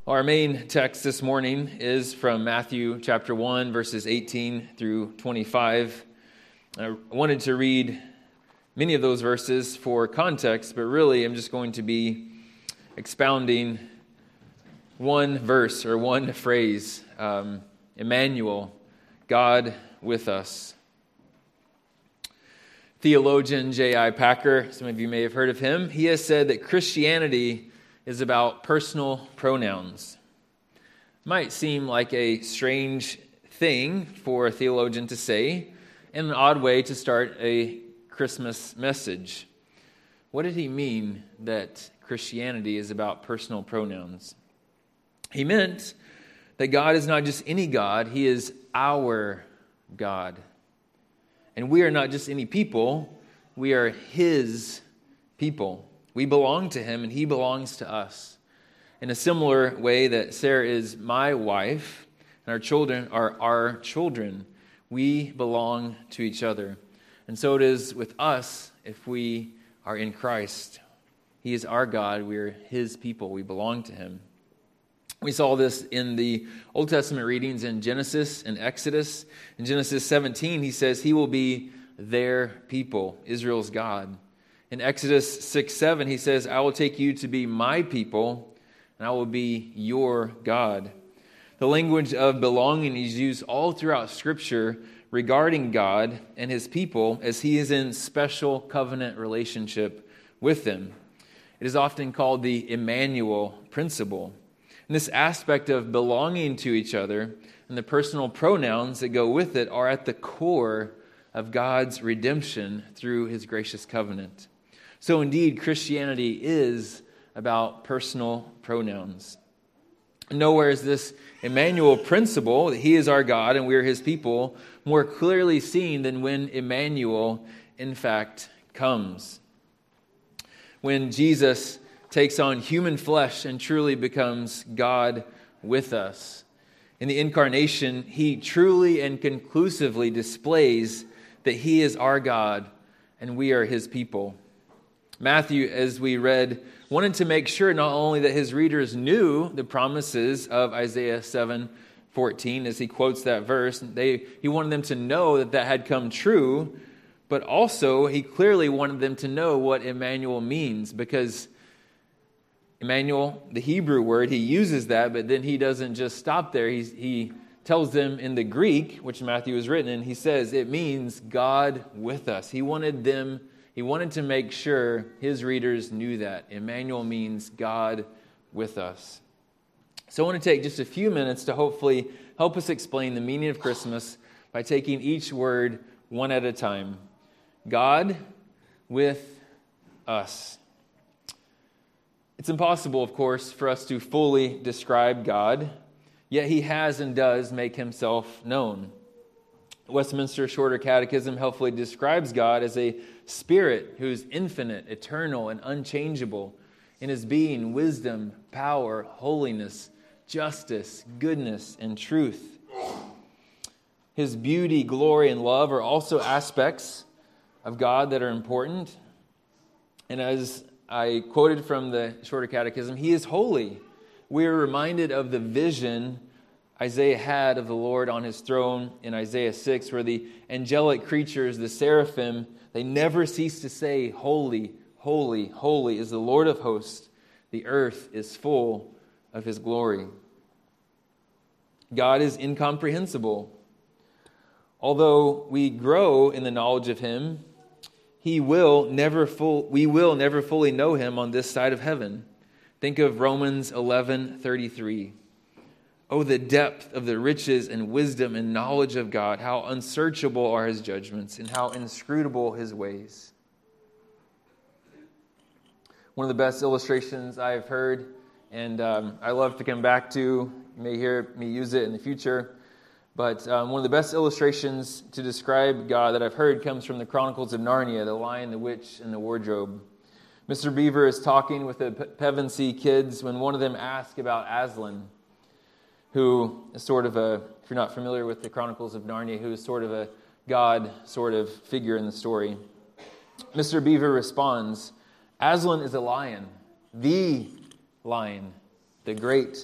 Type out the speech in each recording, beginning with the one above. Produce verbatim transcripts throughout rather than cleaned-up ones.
Our main text this morning is from Matthew chapter one, verses eighteen through twenty-five. I wanted to read many of those verses for context, but really I'm just going to be expounding one verse or one phrase, um, Emmanuel, God with us. Theologian J I Packer, some of you may have heard of him, he has said that Christianity is about personal pronouns. Might seem like a strange thing for a theologian to say, and an odd way to start a Christmas message. What did he mean that Christianity is about personal pronouns? He meant that God is not just any God, He is our God. And we are not just any people, we are His people. We belong to Him, and He belongs to us. In a similar way that Sarah is my wife, and our children are our children, we belong to each other. And so it is with us if we are in Christ. He is our God. We are His people. We belong to Him. We saw this in the Old Testament readings in Genesis and Exodus. In Genesis seventeen, He says He will be their people, Israel's God. In Exodus six seven, He says, I will take you to be my people, and I will be your God. The language of belonging is used all throughout Scripture regarding God and His people as He is in special covenant relationship with them. It is often called the Emmanuel principle. And this aspect of belonging to each other and the personal pronouns that go with it are at the core of God's redemption through His gracious covenant. So indeed, Christianity is about personal pronouns. Nowhere is this Emmanuel principle, that He is our God and we are His people, more clearly seen than when Emmanuel, in fact, comes. When Jesus takes on human flesh and truly becomes God with us. In the incarnation, He truly and conclusively displays that He is our God and we are His people. Matthew, as we read, wanted to make sure not only that his readers knew the promises of Isaiah seven fourteen, as he quotes that verse, they, he wanted them to know that that had come true, but also he clearly wanted them to know what Emmanuel means, because Emmanuel, the Hebrew word, he uses that, but then he doesn't just stop there. He's, he tells them in the Greek, which Matthew has written in, he says it means God with us. He wanted them He wanted to make sure his readers knew that. Emmanuel means God with us. So I want to take just a few minutes to hopefully help us explain the meaning of Christmas by taking each word one at a time. God with us. It's impossible, of course, for us to fully describe God, yet He has and does make Himself known. Westminster Shorter Catechism helpfully describes God as a spirit who is infinite, eternal, and unchangeable in His being, wisdom, power, holiness, justice, goodness, and truth. His beauty, glory, and love are also aspects of God that are important. And as I quoted from the Shorter Catechism, He is holy. We are reminded of the vision Isaiah had of the Lord on His throne in Isaiah six, where the angelic creatures, the seraphim, they never cease to say, holy, holy, holy is the Lord of hosts. The earth is full of His glory. God is incomprehensible. Although we grow in the knowledge of Him, He will never full, we will never fully know Him on this side of heaven. Think of Romans eleven thirty-three. Oh, the depth of the riches and wisdom and knowledge of God. How unsearchable are His judgments and how inscrutable His ways. One of the best illustrations I've heard, and um, I love to come back to, you may hear me use it in the future, but um, one of the best illustrations to describe God that I've heard comes from the Chronicles of Narnia, The Lion, the Witch, and the Wardrobe. Mister Beaver is talking with the Pevensey kids when one of them asks about Aslan, who is sort of a, if you're not familiar with the Chronicles of Narnia, who is sort of a God sort of figure in the story. Mister Beaver responds, Aslan is a lion, the lion, the great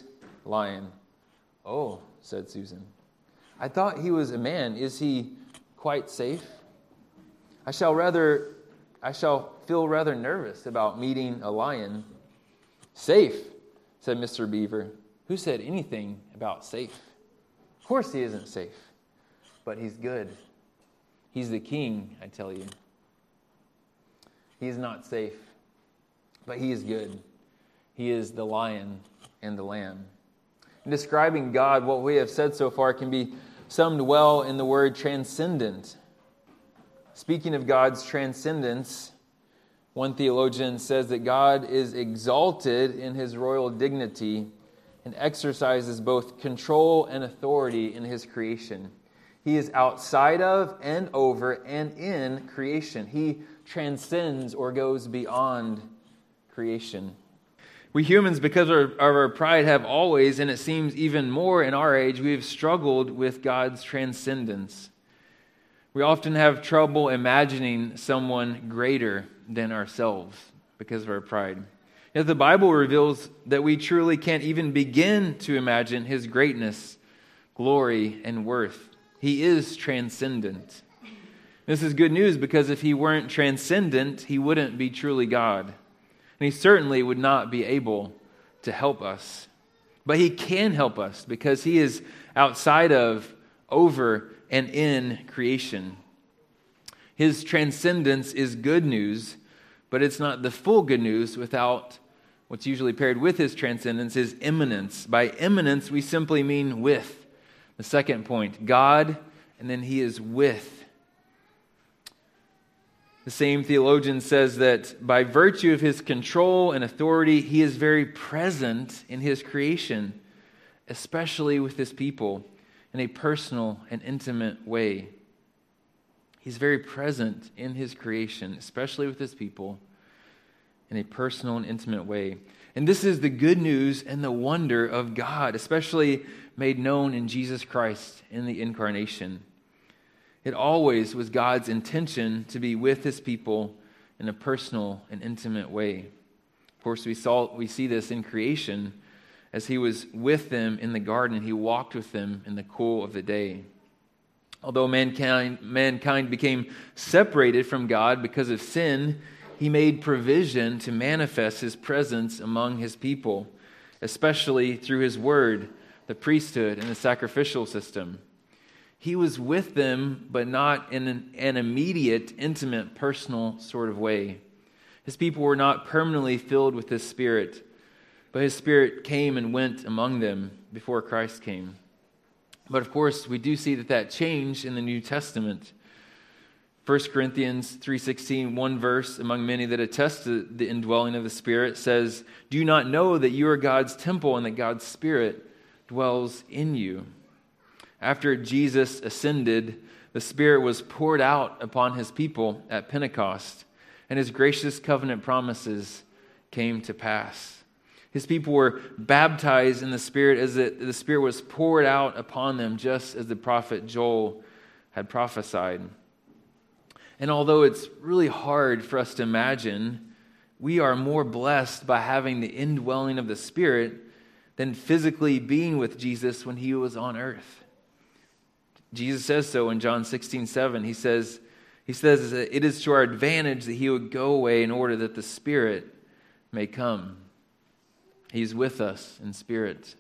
lion." "Oh," said Susan, "I thought he was a man. Is he quite safe? I shall rather, I shall feel rather nervous about meeting a lion." "Safe," said Mister Beaver. "Who said anything about safe? Of course he isn't safe, but he's good. He's the king, I tell you. He is not safe, but he is good. He is the lion and the lamb." In describing God, what we have said so far can be summed well in the word transcendent. Speaking of God's transcendence, one theologian says that God is exalted in his royal dignity and exercises both control and authority in his creation. He is outside of and over and in creation. He transcends or goes beyond creation. We humans, because of our pride, have always, and it seems even more in our age, we have struggled with God's transcendence. We often have trouble imagining someone greater than ourselves because of our pride. Yet the Bible reveals that we truly can't even begin to imagine his greatness, glory, and worth. He is transcendent. This is good news because if he weren't transcendent, he wouldn't be truly God. And he certainly would not be able to help us. But he can help us because he is outside of, over, and in creation. His transcendence is good news, but it's not the full good news without what's usually paired with his transcendence is immanence. By immanence, we simply mean with. The second point, God, and then he is with. The same theologian says that by virtue of his control and authority, he is very present in his creation, especially with his people, in a personal and intimate way. He's very present in his creation, especially with his people, in a personal and intimate way. And this is the good news and the wonder of God, especially made known in Jesus Christ in the incarnation. It always was God's intention to be with his people in a personal and intimate way. Of course, we saw we see this in creation as he was with them in the garden. He walked with them in the cool of the day. Although mankind, mankind became separated from God because of sin, he made provision to manifest his presence among his people, especially through his word, the priesthood, and the sacrificial system. He was with them, but not in an, an immediate, intimate, personal sort of way. His people were not permanently filled with his Spirit, but his Spirit came and went among them before Christ came. But of course, we do see that that changed in the New Testament. First Corinthians three sixteen, one verse among many that attest to the indwelling of the Spirit, says, "Do you not know that you are God's temple and that God's Spirit dwells in you?" After Jesus ascended, the Spirit was poured out upon his people at Pentecost, and his gracious covenant promises came to pass. His people were baptized in the Spirit as it, the Spirit was poured out upon them, just as the prophet Joel had prophesied. And although it's really hard for us to imagine, we are more blessed by having the indwelling of the Spirit than physically being with Jesus when he was on earth. Jesus says so in John sixteen seven. He says, he says that it is to our advantage that he would go away in order that the Spirit may come. He's with us in spirit.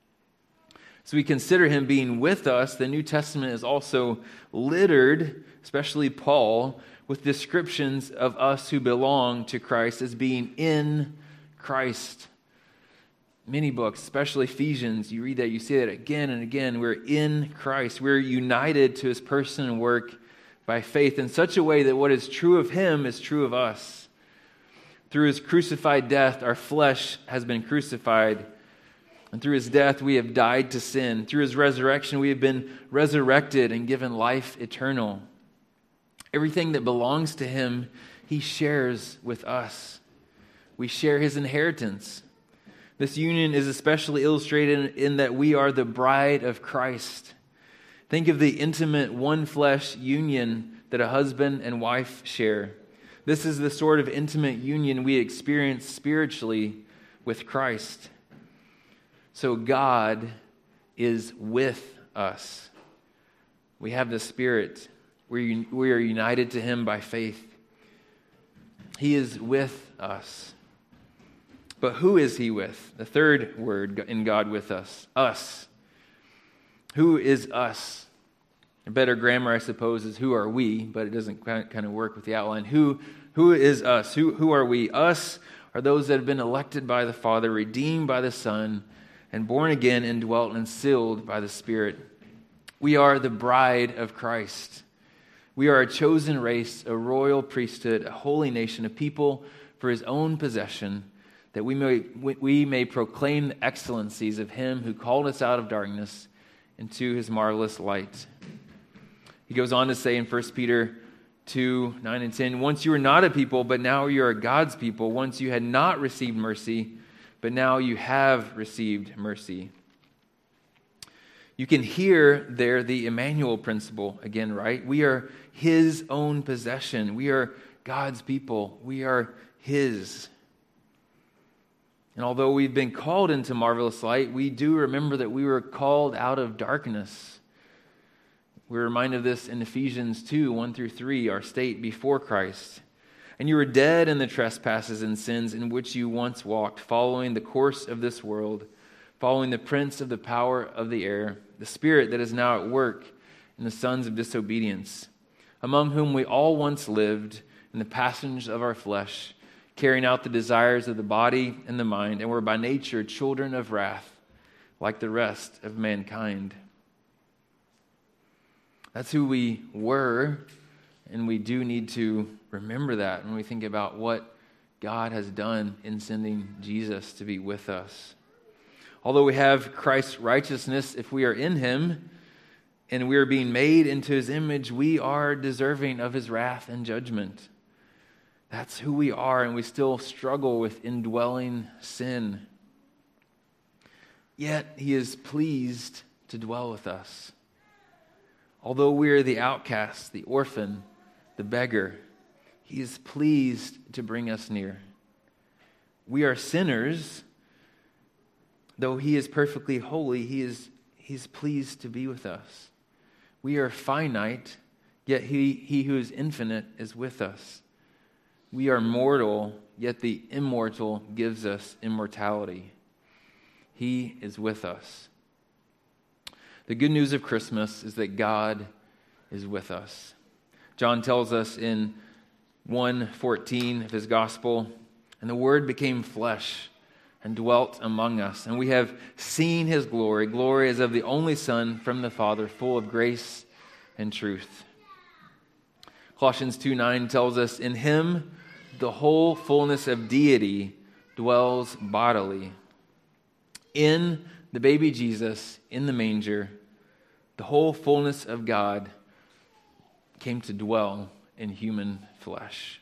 So we consider him being with us. The New Testament is also littered, especially Paul, with descriptions of us who belong to Christ as being in Christ. Many books, especially Ephesians, you read that, you see that again and again. We're in Christ. We're united to his person and work by faith in such a way that what is true of him is true of us. Through his crucified death, our flesh has been crucified. And through his death, we have died to sin. Through his resurrection, we have been resurrected and given life eternal. Everything that belongs to him, he shares with us. We share his inheritance. This union is especially illustrated in that we are the bride of Christ. Think of the intimate one flesh union that a husband and wife share. This is the sort of intimate union we experience spiritually with Christ. So God is with us. We have the Spirit. We we are united to him by faith. He is with us. But who is he with? The third word in God with us. Us. Who is us? A better grammar, I suppose, is who are we, but it doesn't kind of work with the outline. Who, who is us? Who, who are we? Us are those that have been elected by the Father, redeemed by the Son, and born again, indwelt, and sealed by the Spirit. We are the bride of Christ. We are a chosen race, a royal priesthood, a holy nation, a people for his own possession, that we may, we may proclaim the excellencies of him who called us out of darkness into his marvelous light. He goes on to say in First Peter two, nine and ten, once you were not a people, but now you are God's people. Once you had not received mercy, but now you have received mercy. You can hear there the Emmanuel principle again, right? We are his own possession. We are God's people. We are his. And although we've been called into marvelous light, we do remember that we were called out of darkness. We're reminded of this in Ephesians two, one through three, our state before Christ. And you were dead in the trespasses and sins in which you once walked, following the course of this world, following the prince of the power of the air, the spirit that is now at work in the sons of disobedience, among whom we all once lived in the passions of our flesh, carrying out the desires of the body and the mind, and were by nature children of wrath, like the rest of mankind. That's who we were, and we do need to remember that when we think about what God has done in sending Jesus to be with us. Although we have Christ's righteousness, if we are in him and we are being made into his image, we are deserving of his wrath and judgment. That's who we are, and we still struggle with indwelling sin. Yet he is pleased to dwell with us. Although we are the outcast, the orphan, the beggar, he is pleased to bring us near. We are sinners. Though he is perfectly holy, he is he's pleased to be with us. We are finite, yet he, he who is infinite is with us. We are mortal, yet the immortal gives us immortality. He is with us. The good news of Christmas is that God is with us. John tells us in one fourteen of his gospel, and the Word became flesh and dwelt among us, and we have seen his glory. Glory as of the only Son from the Father, full of grace and truth. Colossians two nine tells us, in him the whole fullness of deity dwells bodily. In the baby Jesus, in the manger, the whole fullness of God came to dwell in human flesh.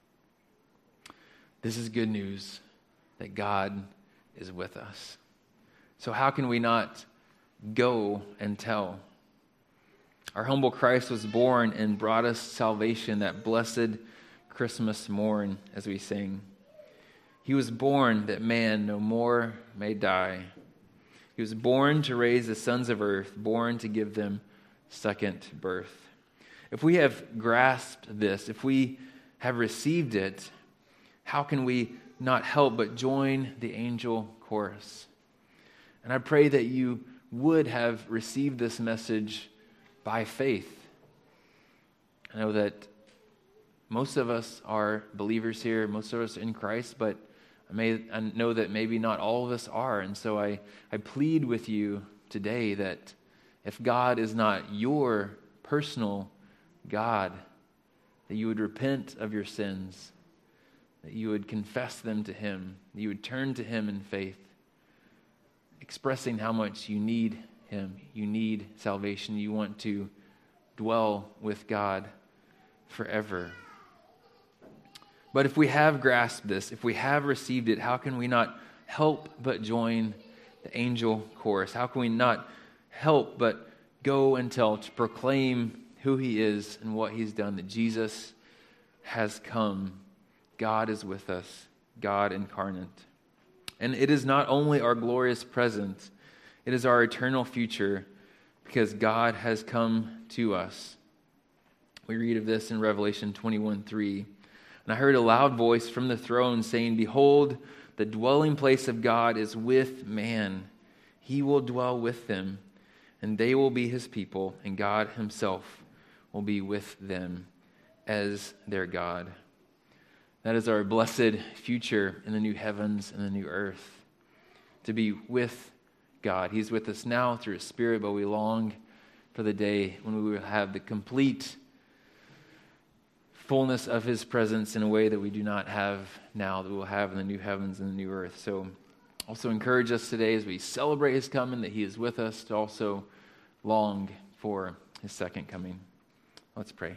This is good news that God is with us. So how can we not go and tell? Our humble Christ was born and brought us salvation, that blessed Christmas morn, as we sing. He was born that man no more may die. He was born to raise the sons of earth, born to give them second birth. If we have grasped this, if we have received it, how can we not help but join the angel chorus? And I pray that you would have received this message by faith. I know that most of us are believers here, most of us are in Christ, but I may I know that maybe not all of us are, and so I, I plead with you today that if God is not your personal God, that you would repent of your sins, that you would confess them to him, that you would turn to him in faith, expressing how much you need him, you need salvation, you want to dwell with God forever. But if we have grasped this, if we have received it, how can we not help but join the angel chorus? How can we not help but go and tell, to proclaim who he is and what he's done, that Jesus has come. God is with us, God incarnate. And it is not only our glorious present, it is our eternal future, because God has come to us. We read of this in Revelation twenty-one three. And I heard a loud voice from the throne saying, "Behold, the dwelling place of God is with man. He will dwell with them, and they will be his people, and God himself will be with them as their God." That is our blessed future in the new heavens and the new earth, to be with God. He's with us now through his Spirit, but we long for the day when we will have the complete fullness of his presence in a way that we do not have now, that we will have in the new heavens and the new earth. So also encourage us today as we celebrate his coming, that he is with us, to also long for his second coming. Let's pray.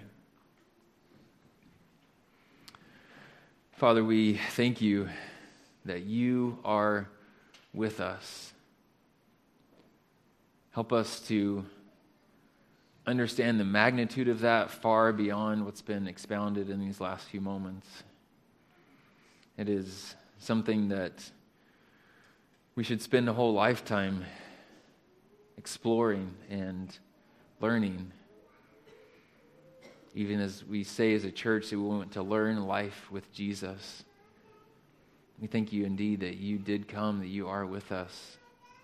Father, we thank you that you are with us. Help us to understand the magnitude of that far beyond what's been expounded in these last few moments. It is something that we should spend a whole lifetime exploring and learning. Even as we say as a church that we want to learn life with Jesus. We thank you indeed that you did come, that you are with us.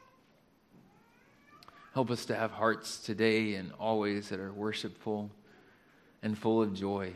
Help us to have hearts today and always that are worshipful and full of joy.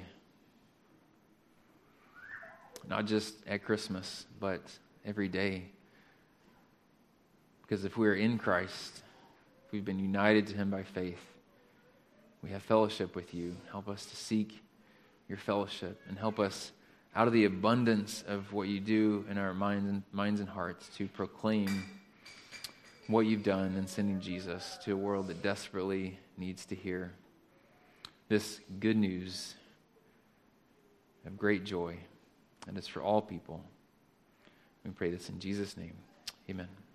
Not just at Christmas, but every day. Because if we're in Christ, if we've been united to him by faith, we have fellowship with you. Help us to seek your fellowship, and help us out of the abundance of what you do in our minds and, minds and hearts to proclaim what you've done in sending Jesus to a world that desperately needs to hear this good news of great joy, and it's for all people. We pray this in Jesus' name. Amen.